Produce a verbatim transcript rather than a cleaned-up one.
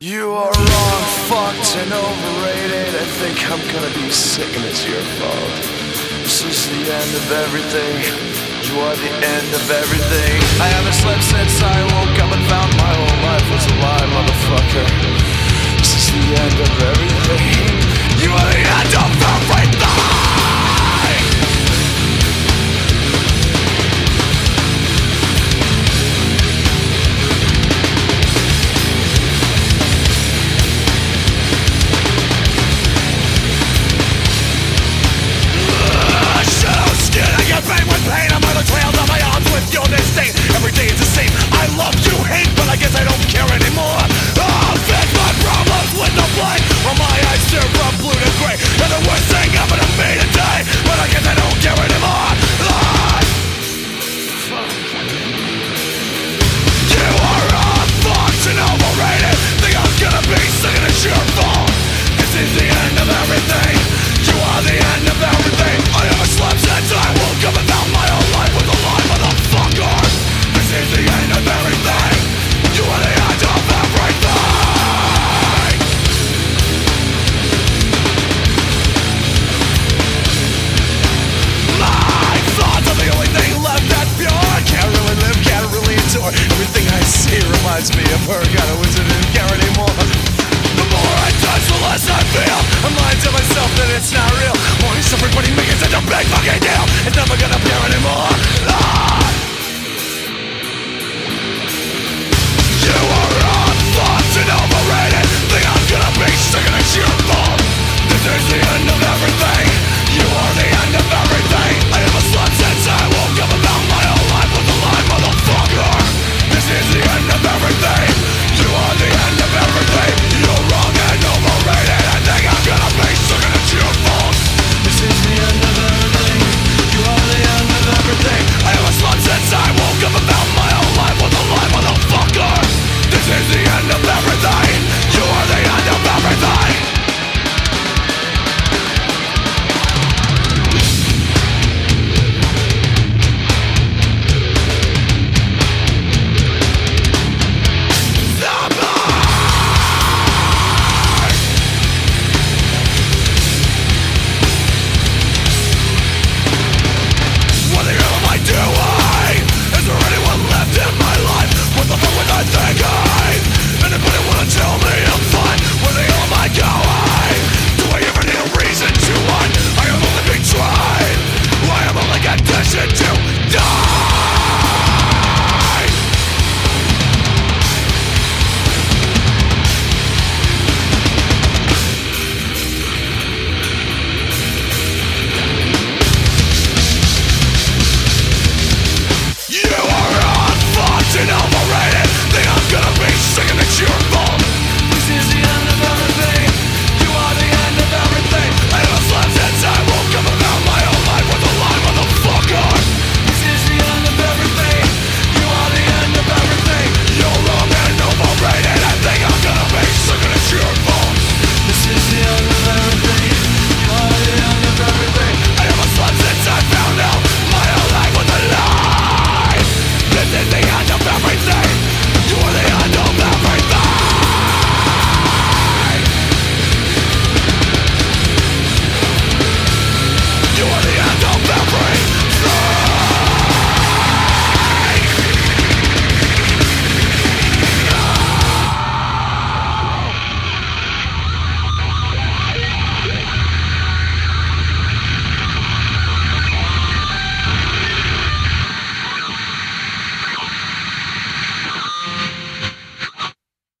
You are wrong, fucked and overrated. I think I'm gonna be sick and it's your fault. This is the end of everything. You are the end of everything. I haven't slept since I woke up and found my whole life was a lie, motherfucker.